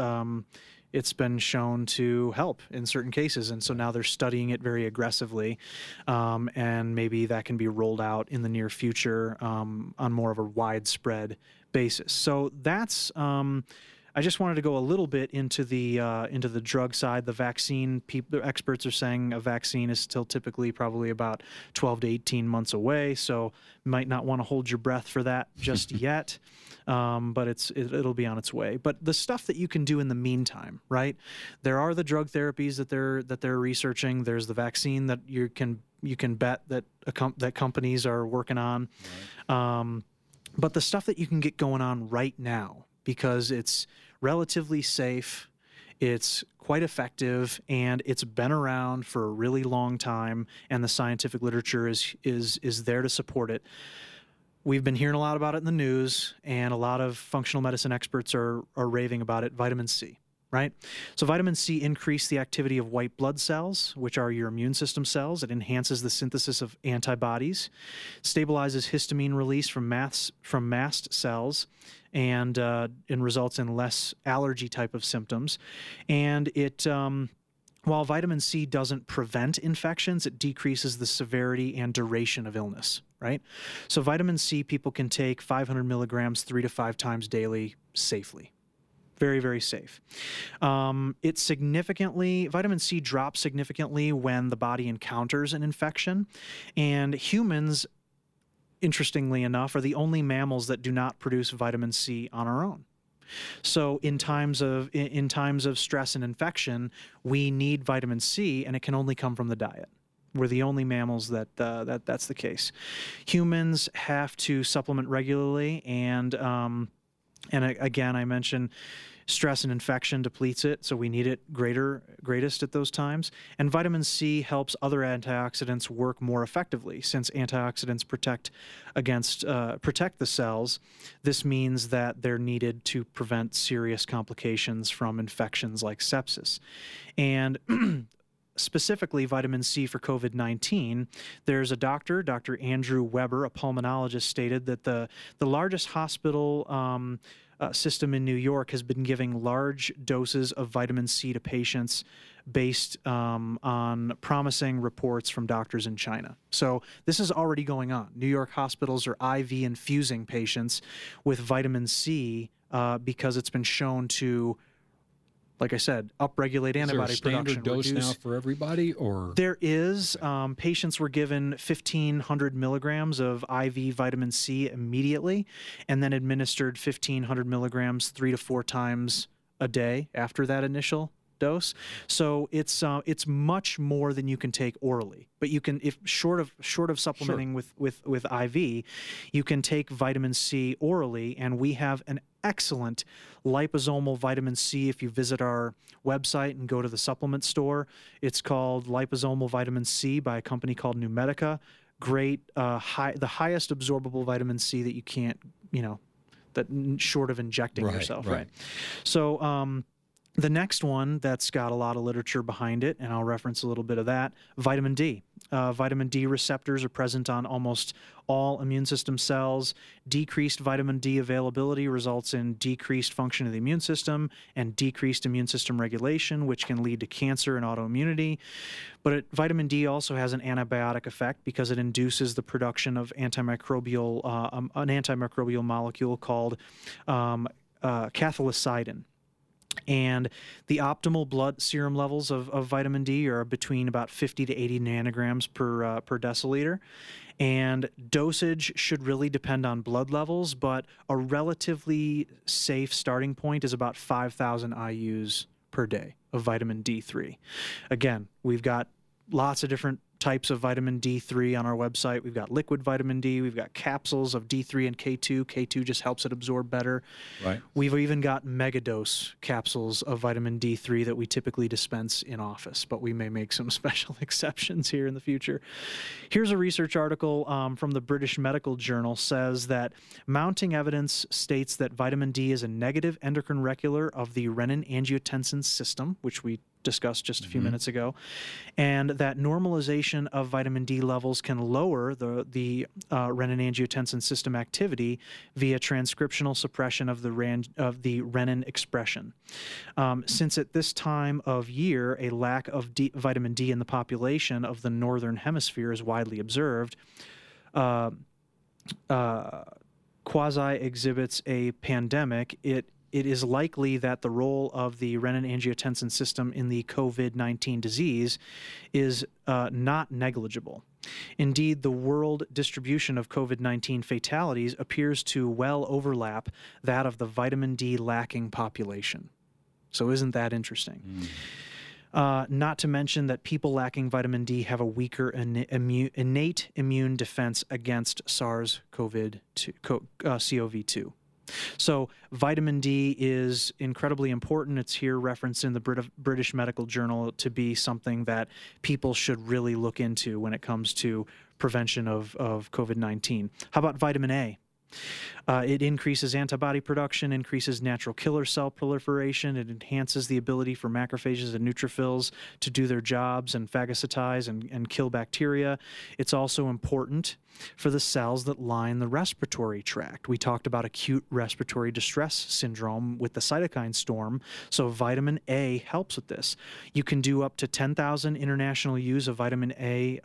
been shown to help in certain cases, and so now they're studying it very aggressively, and maybe that can be rolled out in the near future on more of a widespread basis. So that's I just wanted to go a little bit into the drug side. The vaccine, the experts are saying a vaccine is still typically probably about 12 to 18 months away, so might not want to hold your breath for that just yet. But it'll be on its way. But the stuff that you can do in the meantime, right? There are the drug therapies that they're researching. There's the vaccine that you can bet that that companies are working on. Right. But the stuff that you can get going on right now, because it's relatively safe, it's quite effective, and it's been around for a really long time, and the scientific literature is there to support it. We've been hearing a lot about it in the news, and a lot of functional medicine experts are raving about it. Vitamin C, right? So vitamin C increases the activity of white blood cells, which are your immune system cells. It enhances the synthesis of antibodies, stabilizes histamine release from mast cells, and results in less allergy type of symptoms. And it while vitamin C doesn't prevent infections, it decreases the severity and duration of illness, right? So vitamin C, people can take 500 milligrams 3 to 5 times daily safely. Very, very safe. Vitamin C drops significantly when the body encounters an infection, and humans, interestingly enough, are the only mammals that do not produce vitamin C on our own. So in times of stress and infection, we need vitamin C, and it can only come from the diet. We're the only mammals that's the case. Humans have to supplement regularly, and again, I mentioned stress and infection depletes it, so we need it greatest at those times. And vitamin C helps other antioxidants work more effectively. Since antioxidants protect the cells, this means that they're needed to prevent serious complications from infections like sepsis. And specifically vitamin C for COVID-19, there's a doctor, Dr. Andrew Weber, a pulmonologist, stated that the largest hospital system in New York has been giving large doses of vitamin C to patients based on promising reports from doctors in China. So this is already going on. New York hospitals are IV infusing patients with vitamin C because it's been shown to, like I said, upregulate antibody production. Is there a standard dose now for everybody, or? There is. Patients were given 1,500 milligrams of IV vitamin C immediately, and then administered 1,500 milligrams 3 to 4 times a day after that initial dose. So it's much more than you can take orally. But you can, if short of supplementing with IV, you can take vitamin C orally, and we have an excellent liposomal vitamin C. If you visit our website and go to the supplement store, it's called liposomal vitamin C by a company called Numedica. Great, the highest absorbable vitamin C that you can't, that short of injecting yourself, right? So the next one that's got a lot of literature behind it, and I'll reference a little bit of that, vitamin D. Vitamin D receptors are present on almost all immune system cells. Decreased vitamin D availability results in decreased function of the immune system and decreased immune system regulation, which can lead to cancer and autoimmunity. But vitamin D also has an antibiotic effect because it induces the production of an antimicrobial molecule called cathelicidin. And the optimal blood serum levels of vitamin D are between about 50 to 80 nanograms per deciliter. And dosage should really depend on blood levels, but a relatively safe starting point is about 5,000 IUs per day of vitamin D3. Again, we've got lots of different types of vitamin D3 on our website. We've got liquid vitamin D. We've got capsules of D3 and K2. K2 just helps it absorb better. Right. We've even got megadose capsules of vitamin D3 that we typically dispense in office, but we may make some special exceptions here in the future. Here's a research article from the British Medical Journal says that mounting evidence states that vitamin D is a negative endocrine regulator of the renin-angiotensin system, which we discussed just a few minutes ago, and that normalization of vitamin D levels can lower the renin-angiotensin system activity via transcriptional suppression of the renin expression. Since at this time of year a lack of vitamin D in the population of the northern hemisphere is widely observed, quasi exhibits a pandemic. It it is likely that the role of the renin-angiotensin system in the COVID-19 disease is not negligible. Indeed, the world distribution of COVID-19 fatalities appears to well overlap that of the vitamin D lacking population. So isn't that interesting? Not to mention that people lacking vitamin D have a weaker innate immune defense against SARS-CoV-2. So vitamin D is incredibly important. It's here referenced in the British Medical Journal to be something that people should really look into when it comes to prevention of COVID-19. How about vitamin A? It increases antibody production, increases natural killer cell proliferation. It enhances the ability for macrophages and neutrophils to do their jobs and phagocytize and kill bacteria. It's also important for the cells that line the respiratory tract. We talked about acute respiratory distress syndrome with the cytokine storm, so vitamin A helps with this. You can do up to 10,000 international units of vitamin A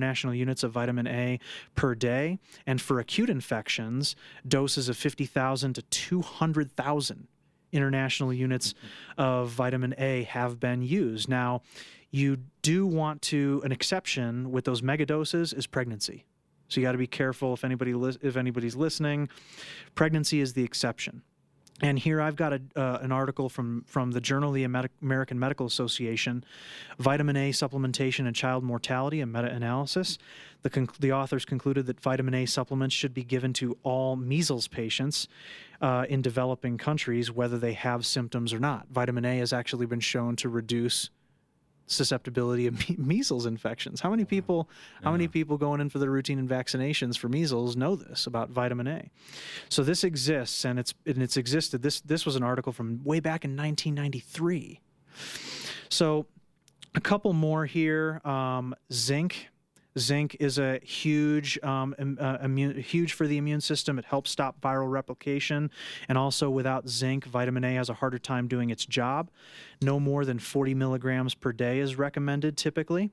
per day, and for acute infections, doses of 50,000 to 200,000 international units of vitamin A have been used. Now, you do want to, an exception with those megadoses is pregnancy. So you got to be careful if anybody's listening. Pregnancy is the exception. And here I've got an article from the Journal of the American Medical Association, Vitamin A Supplementation and Child Mortality, a meta-analysis. The authors concluded that vitamin A supplements should be given to all measles patients in developing countries, whether they have symptoms or not. Vitamin A has actually been shown to reduce susceptibility of measles infections. How many people going in for their routine vaccinations for measles know this about vitamin A? So this exists, and it's existed. This was an article from way back in 1993. So a couple more here. Zinc. Zinc is a huge for the immune system. It helps stop viral replication. And also without zinc, vitamin A has a harder time doing its job. No more than 40 milligrams per day is recommended typically.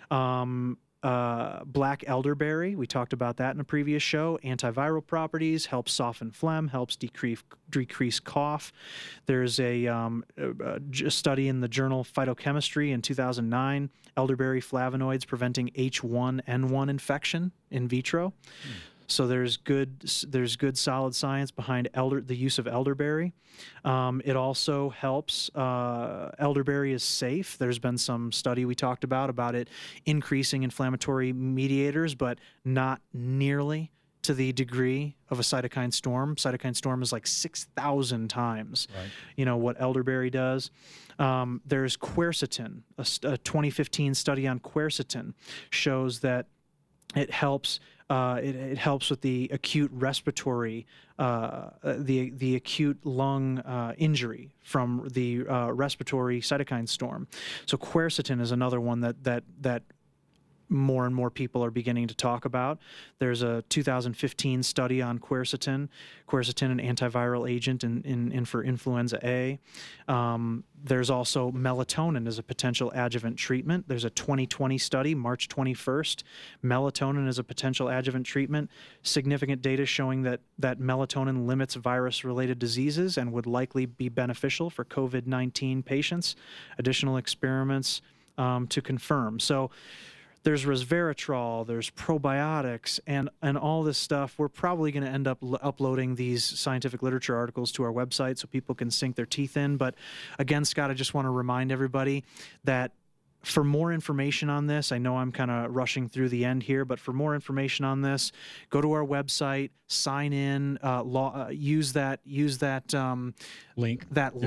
Black elderberry, we talked about that in a previous show. Antiviral properties, helps soften phlegm, helps decrease cough. There's a study in the journal Phytochemistry in 2009, elderberry flavonoids preventing H1N1 infection in vitro. So there's good solid science behind the use of elderberry. It also helps. Elderberry is safe. There's been some study we talked about it increasing inflammatory mediators, but not nearly to the degree of a cytokine storm. Cytokine storm is like 6,000 times, what elderberry does. There's quercetin. A 2015 study on quercetin shows that it helps. It helps with the acute respiratory, the acute lung injury from the respiratory cytokine storm. So quercetin is another one that more and more people are beginning to talk about. There's a 2015 study on quercetin, an antiviral agent in for influenza A. There's also melatonin as a potential adjuvant treatment. There's a 2020 study, March 21st, melatonin as a potential adjuvant treatment. Significant data showing that melatonin limits virus-related diseases and would likely be beneficial for COVID-19 patients. Additional experiments to confirm. So there's resveratrol, there's probiotics, and all this stuff. We're probably going to end up uploading these scientific literature articles to our website so people can sink their teeth in. But again, Scott, I just want to remind everybody that for more information on this, I know I'm kind of rushing through the end here, but for more information on this, go to our website, sign in, use that link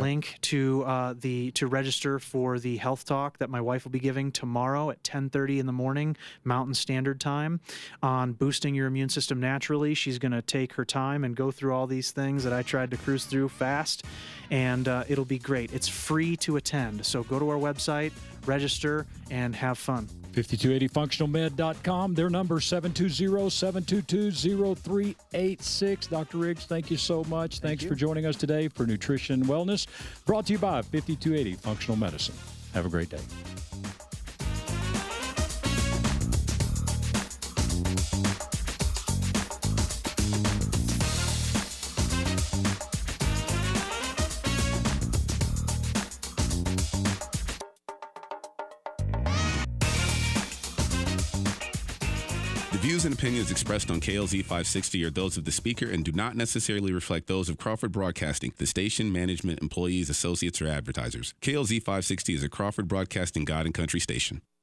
to register for the health talk that my wife will be giving tomorrow at 10:30 in the morning Mountain Standard Time on boosting your immune system naturally. She's going to take her time and go through all these things that I tried to cruise through fast, and it'll be great. It's free to attend, so go to our website, register, and have fun. 5280functionalmed.com. Their number 720-722-0386. Dr. Riggs, thank you so much. Thanks for joining us today for Nutrition and Wellness, brought to you by 5280 Functional Medicine. Have a great day. The views and opinions expressed on KLZ 560 are those of the speaker and do not necessarily reflect those of Crawford Broadcasting, the station, management, employees, associates, or advertisers. KLZ 560 is a Crawford Broadcasting God and Country station.